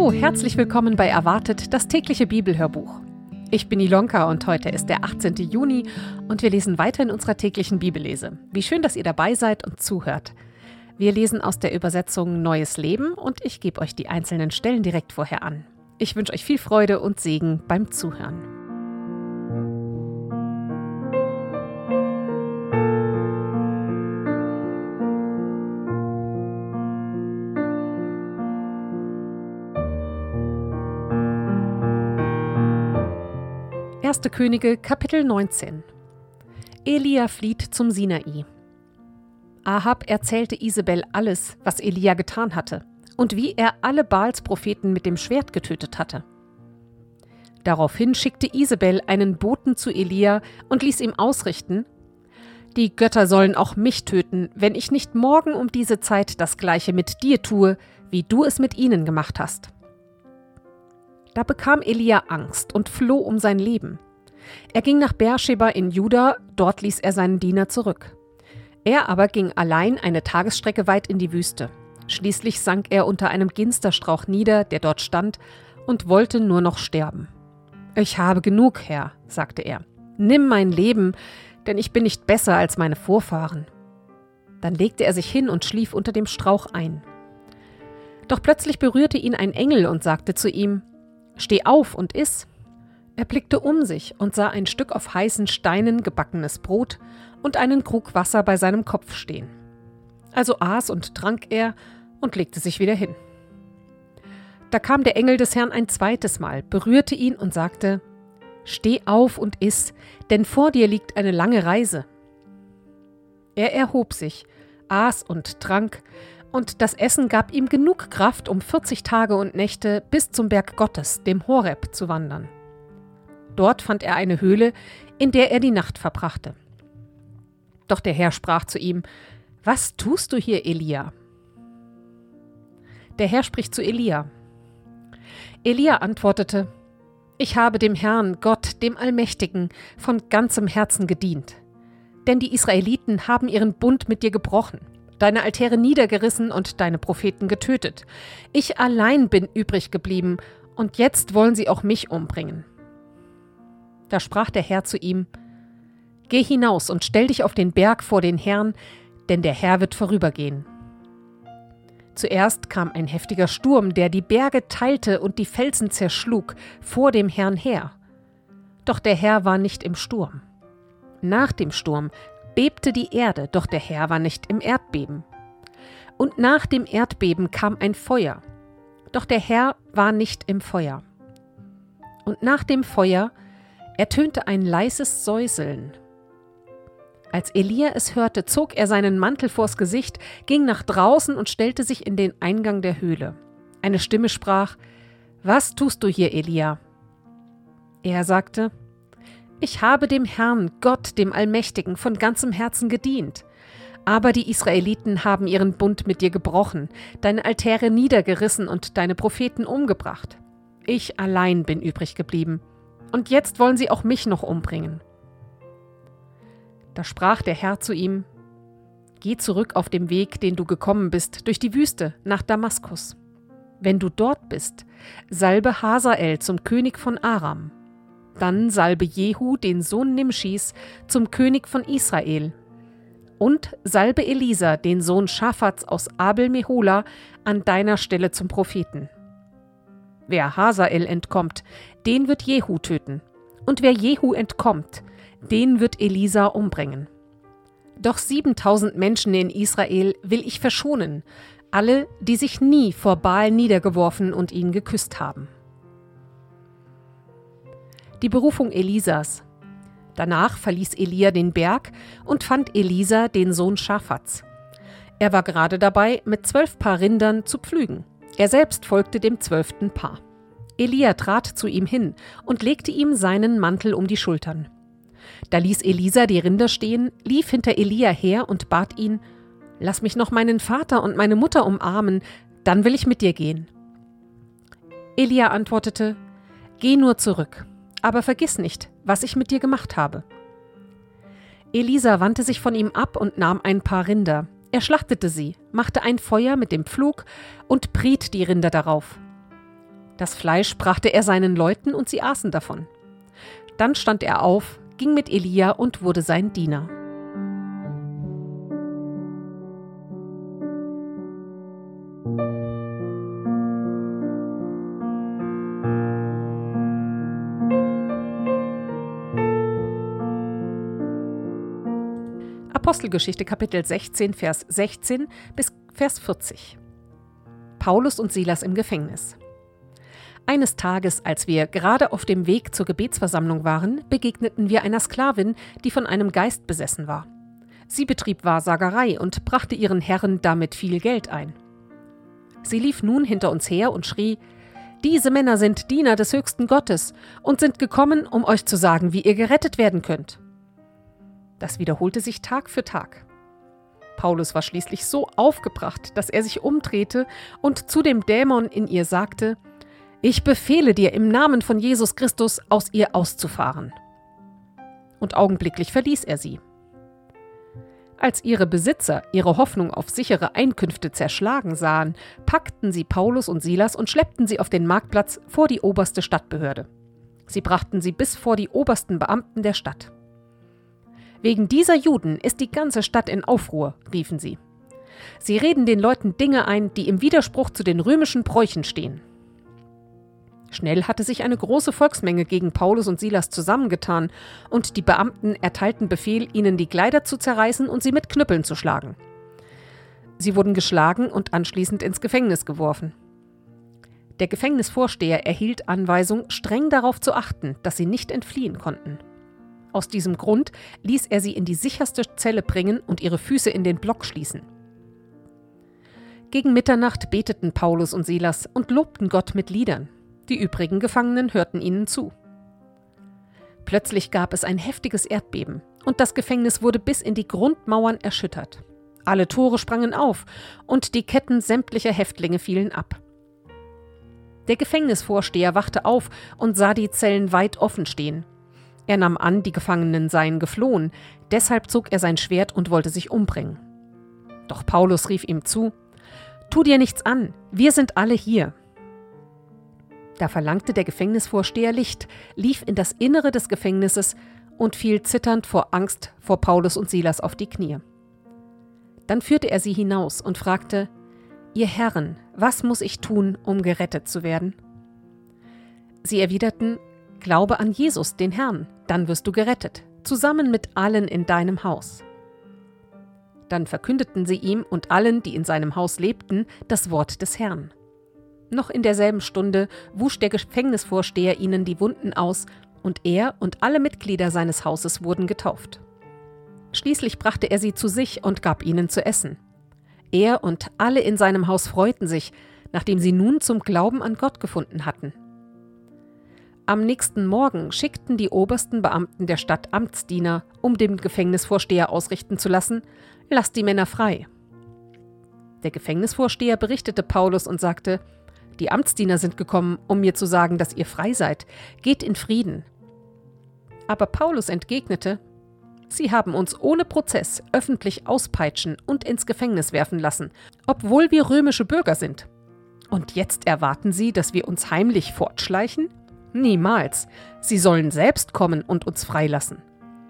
Hallo, herzlich willkommen bei Erwartet, das tägliche Bibelhörbuch. Ich bin Ilonka und heute ist der 18. Juni und wir lesen weiter in unserer täglichen Bibellese. Wie schön, dass ihr dabei seid und zuhört. Wir lesen aus der Übersetzung Neues Leben und ich gebe euch die einzelnen Stellen direkt vorher an. Ich wünsche euch viel Freude und Segen beim Zuhören. Erste Könige, Kapitel 19. Elia flieht zum Sinai. Ahab erzählte Isabel alles, was Elia getan hatte und wie er alle Baals-Propheten mit dem Schwert getötet hatte. Daraufhin schickte Isabel einen Boten zu Elia und ließ ihm ausrichten: Die Götter sollen auch mich töten, wenn ich nicht morgen um diese Zeit das Gleiche mit dir tue, wie du es mit ihnen gemacht hast. Da bekam Elia Angst und floh um sein Leben. Er ging nach Beersheba in Juda, dort ließ er seinen Diener zurück. Er aber ging allein eine Tagesstrecke weit in die Wüste. Schließlich sank er unter einem Ginsterstrauch nieder, der dort stand, und wollte nur noch sterben. »Ich habe genug, Herr«, sagte er. »Nimm mein Leben, denn ich bin nicht besser als meine Vorfahren.« Dann legte er sich hin und schlief unter dem Strauch ein. Doch plötzlich berührte ihn ein Engel und sagte zu ihm: »Steh auf und iss.« Er blickte um sich und sah ein Stück auf heißen Steinen gebackenes Brot und einen Krug Wasser bei seinem Kopf stehen. Also aß und trank er und legte sich wieder hin. Da kam der Engel des Herrn ein zweites Mal, berührte ihn und sagte: »Steh auf und iss, denn vor dir liegt eine lange Reise.« Er erhob sich, aß und trank, und das Essen gab ihm genug Kraft, um 40 Tage und Nächte bis zum Berg Gottes, dem Horeb, zu wandern. Dort fand er eine Höhle, in der er die Nacht verbrachte. Doch der Herr sprach zu ihm: »Was tust du hier, Elia?« Der Herr spricht zu Elia. Elia antwortete: »Ich habe dem Herrn, Gott, dem Allmächtigen, von ganzem Herzen gedient. Denn die Israeliten haben ihren Bund mit dir gebrochen, deine Altäre niedergerissen und deine Propheten getötet. Ich allein bin übrig geblieben, und jetzt wollen sie auch mich umbringen.« Da sprach der Herr zu ihm: »Geh hinaus und stell dich auf den Berg vor den Herrn, denn der Herr wird vorübergehen.« Zuerst kam ein heftiger Sturm, der die Berge teilte und die Felsen zerschlug, vor dem Herrn her. Doch der Herr war nicht im Sturm. Nach dem Sturm bebte die Erde, doch der Herr war nicht im Erdbeben. Und nach dem Erdbeben kam ein Feuer, doch der Herr war nicht im Feuer. Und nach dem Feuer ertönte ein leises Säuseln. Als Elia es hörte, zog er seinen Mantel vors Gesicht, ging nach draußen und stellte sich in den Eingang der Höhle. Eine Stimme sprach: »Was tust du hier, Elia?« Er sagte: »Ich habe dem Herrn, Gott, dem Allmächtigen, von ganzem Herzen gedient. Aber die Israeliten haben ihren Bund mit dir gebrochen, deine Altäre niedergerissen und deine Propheten umgebracht. Ich allein bin übrig geblieben. Und jetzt wollen sie auch mich noch umbringen.« Da sprach der Herr zu ihm: »Geh zurück auf dem Weg, den du gekommen bist, durch die Wüste nach Damaskus. Wenn du dort bist, salbe Hazael zum König von Aram. Dann salbe Jehu, den Sohn Nimschis, zum König von Israel. Und salbe Elisa, den Sohn Schaphats aus Abel-Mehola, an deiner Stelle zum Propheten. Wer Hazael entkommt, den wird Jehu töten. Und wer Jehu entkommt, den wird Elisa umbringen. Doch 7.000 Menschen in Israel will ich verschonen, alle, die sich nie vor Baal niedergeworfen und ihn geküsst haben.« Die Berufung Elisas. Danach verließ Elia den Berg und fand Elisa, den Sohn Schaphats. Er war gerade dabei, mit 12 Paar Rindern zu pflügen. Er selbst folgte dem 12. Paar. Elia trat zu ihm hin und legte ihm seinen Mantel um die Schultern. Da ließ Elisa die Rinder stehen, lief hinter Elia her und bat ihn: »Lass mich noch meinen Vater und meine Mutter umarmen, dann will ich mit dir gehen.« Elia antwortete: »Geh nur zurück, aber vergiss nicht, was ich mit dir gemacht habe.« Elisa wandte sich von ihm ab und nahm ein Paar Rinder. Er schlachtete sie, machte ein Feuer mit dem Pflug und briet die Rinder darauf. Das Fleisch brachte er seinen Leuten und sie aßen davon. Dann stand er auf, ging mit Elia und wurde sein Diener. Apostelgeschichte Kapitel 16, Vers 16 bis Vers 40. Paulus und Silas im Gefängnis. Eines Tages, als wir gerade auf dem Weg zur Gebetsversammlung waren, begegneten wir einer Sklavin, die von einem Geist besessen war. Sie betrieb Wahrsagerei und brachte ihren Herren damit viel Geld ein. Sie lief nun hinter uns her und schrie: »Diese Männer sind Diener des höchsten Gottes und sind gekommen, um euch zu sagen, wie ihr gerettet werden könnt.« Das wiederholte sich Tag für Tag. Paulus war schließlich so aufgebracht, dass er sich umdrehte und zu dem Dämon in ihr sagte: »Ich befehle dir im Namen von Jesus Christus, aus ihr auszufahren.« Und augenblicklich verließ er sie. Als ihre Besitzer ihre Hoffnung auf sichere Einkünfte zerschlagen sahen, packten sie Paulus und Silas und schleppten sie auf den Marktplatz vor die oberste Stadtbehörde. Sie brachten sie bis vor die obersten Beamten der Stadt. »Wegen dieser Juden ist die ganze Stadt in Aufruhr«, riefen sie. »Sie reden den Leuten Dinge ein, die im Widerspruch zu den römischen Bräuchen stehen.« Schnell hatte sich eine große Volksmenge gegen Paulus und Silas zusammengetan, und die Beamten erteilten Befehl, ihnen die Kleider zu zerreißen und sie mit Knüppeln zu schlagen. Sie wurden geschlagen und anschließend ins Gefängnis geworfen. Der Gefängnisvorsteher erhielt Anweisung, streng darauf zu achten, dass sie nicht entfliehen konnten. Aus diesem Grund ließ er sie in die sicherste Zelle bringen und ihre Füße in den Block schließen. Gegen Mitternacht beteten Paulus und Silas und lobten Gott mit Liedern. Die übrigen Gefangenen hörten ihnen zu. Plötzlich gab es ein heftiges Erdbeben und das Gefängnis wurde bis in die Grundmauern erschüttert. Alle Tore sprangen auf und die Ketten sämtlicher Häftlinge fielen ab. Der Gefängnisvorsteher wachte auf und sah die Zellen weit offen stehen. Er nahm an, die Gefangenen seien geflohen, deshalb zog er sein Schwert und wollte sich umbringen. Doch Paulus rief ihm zu: »Tu dir nichts an, wir sind alle hier.« Da verlangte der Gefängnisvorsteher Licht, lief in das Innere des Gefängnisses und fiel zitternd vor Angst vor Paulus und Silas auf die Knie. Dann führte er sie hinaus und fragte: »Ihr Herren, was muss ich tun, um gerettet zu werden?« Sie erwiderten: »Glaube an Jesus, den Herrn, dann wirst du gerettet, zusammen mit allen in deinem Haus.« Dann verkündeten sie ihm und allen, die in seinem Haus lebten, das Wort des Herrn. Noch in derselben Stunde wusch der Gefängnisvorsteher ihnen die Wunden aus, und er und alle Mitglieder seines Hauses wurden getauft. Schließlich brachte er sie zu sich und gab ihnen zu essen. Er und alle in seinem Haus freuten sich, nachdem sie nun zum Glauben an Gott gefunden hatten. Am nächsten Morgen schickten die obersten Beamten der Stadt Amtsdiener, um dem Gefängnisvorsteher ausrichten zu lassen: »Lasst die Männer frei.« Der Gefängnisvorsteher berichtete Paulus und sagte: »Die Amtsdiener sind gekommen, um mir zu sagen, dass ihr frei seid. Geht in Frieden.« Aber Paulus entgegnete: »Sie haben uns ohne Prozess öffentlich auspeitschen und ins Gefängnis werfen lassen, obwohl wir römische Bürger sind. Und jetzt erwarten Sie, dass wir uns heimlich fortschleichen? Niemals. Sie sollen selbst kommen und uns freilassen.«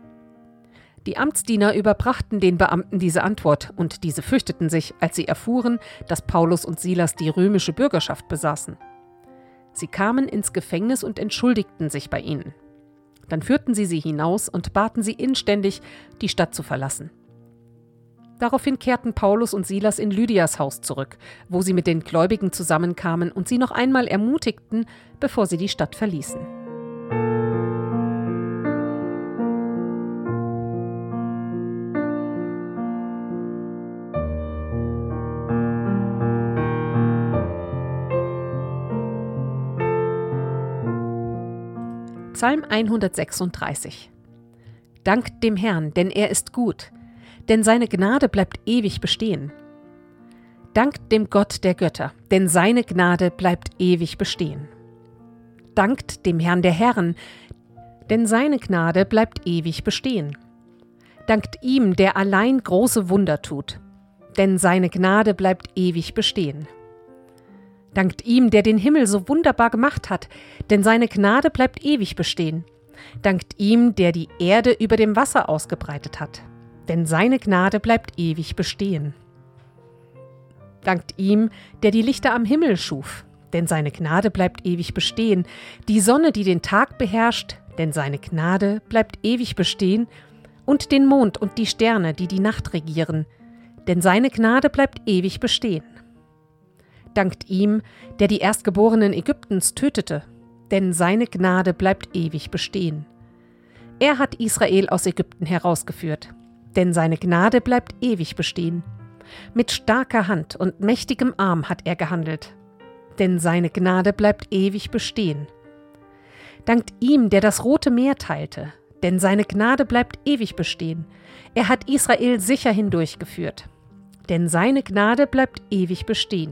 Die Amtsdiener überbrachten den Beamten diese Antwort, und diese fürchteten sich, als sie erfuhren, dass Paulus und Silas die römische Bürgerschaft besaßen. Sie kamen ins Gefängnis und entschuldigten sich bei ihnen. Dann führten sie hinaus und baten sie inständig, die Stadt zu verlassen. Daraufhin kehrten Paulus und Silas in Lydias Haus zurück, wo sie mit den Gläubigen zusammenkamen und sie noch einmal ermutigten, bevor sie die Stadt verließen. Psalm 136. Dankt dem Herrn, denn er ist gut, denn seine Gnade bleibt ewig bestehen. Dankt dem Gott der Götter, denn seine Gnade bleibt ewig bestehen. Dankt dem Herrn der Herren, denn seine Gnade bleibt ewig bestehen. Dankt ihm, der allein große Wunder tut, denn seine Gnade bleibt ewig bestehen. Dankt ihm, der den Himmel so wunderbar gemacht hat, denn seine Gnade bleibt ewig bestehen. Dankt ihm, der die Erde über dem Wasser ausgebreitet hat, denn seine Gnade bleibt ewig bestehen. Dankt ihm, der die Lichter am Himmel schuf, denn seine Gnade bleibt ewig bestehen. Die Sonne, die den Tag beherrscht, denn seine Gnade bleibt ewig bestehen. Und den Mond und die Sterne, die die Nacht regieren, denn seine Gnade bleibt ewig bestehen. Dankt ihm, der die Erstgeborenen Ägyptens tötete, denn seine Gnade bleibt ewig bestehen. Er hat Israel aus Ägypten herausgeführt, denn seine Gnade bleibt ewig bestehen. Mit starker Hand und mächtigem Arm hat er gehandelt, denn seine Gnade bleibt ewig bestehen. Dankt ihm, der das Rote Meer teilte, denn seine Gnade bleibt ewig bestehen. Er hat Israel sicher hindurchgeführt, denn seine Gnade bleibt ewig bestehen.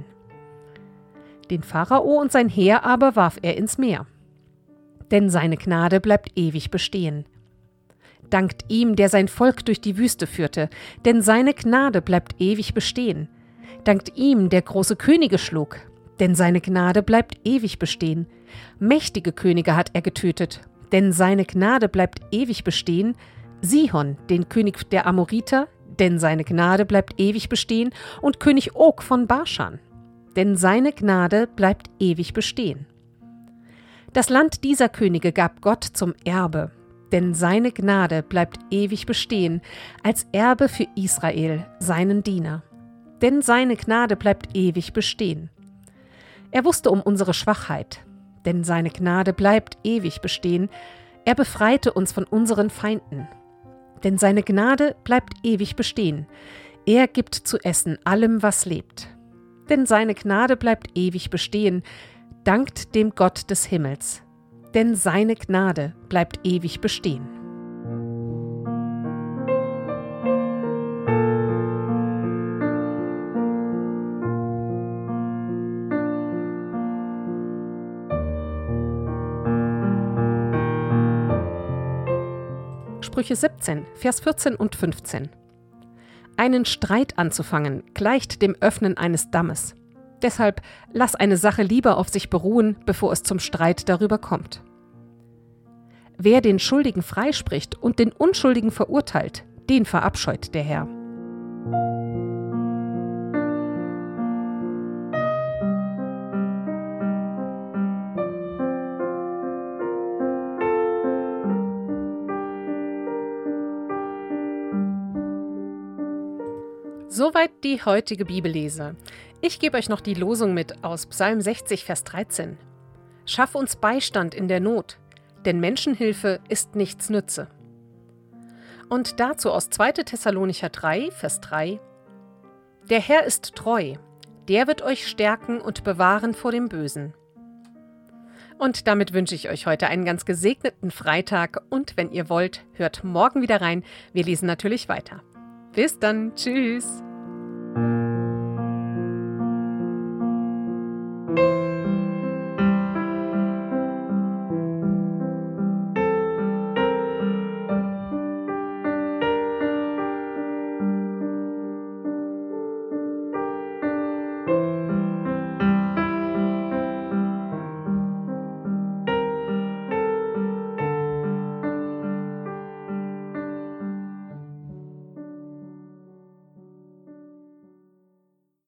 Den Pharao und sein Heer aber warf er ins Meer, denn seine Gnade bleibt ewig bestehen. Dankt ihm, der sein Volk durch die Wüste führte, denn seine Gnade bleibt ewig bestehen. Dankt ihm, der große Könige schlug, denn seine Gnade bleibt ewig bestehen. Mächtige Könige hat er getötet, denn seine Gnade bleibt ewig bestehen. Sihon, den König der Amoriter, denn seine Gnade bleibt ewig bestehen. Und König Og von Baschan, denn seine Gnade bleibt ewig bestehen. Das Land dieser Könige gab Gott zum Erbe, denn seine Gnade bleibt ewig bestehen, als Erbe für Israel, seinen Diener. Denn seine Gnade bleibt ewig bestehen. Er wusste um unsere Schwachheit, denn seine Gnade bleibt ewig bestehen. Er befreite uns von unseren Feinden, denn seine Gnade bleibt ewig bestehen. Er gibt zu essen allem, was lebt, denn seine Gnade bleibt ewig bestehen. Dankt dem Gott des Himmels, denn seine Gnade bleibt ewig bestehen. Sprüche 17, Vers 14 und 15. Einen Streit anzufangen gleicht dem Öffnen eines Dammes. Deshalb lass eine Sache lieber auf sich beruhen, bevor es zum Streit darüber kommt. Wer den Schuldigen freispricht und den Unschuldigen verurteilt, den verabscheut der Herr. Soweit die heutige Bibellese. Ich gebe euch noch die Losung mit aus Psalm 60, Vers 13. Schaff uns Beistand in der Not, denn Menschenhilfe ist nichts nütze. Und dazu aus 2. Thessalonicher 3, Vers 3. Der Herr ist treu, der wird euch stärken und bewahren vor dem Bösen. Und damit wünsche ich euch heute einen ganz gesegneten Freitag und wenn ihr wollt, hört morgen wieder rein. Wir lesen natürlich weiter. Bis dann, tschüss!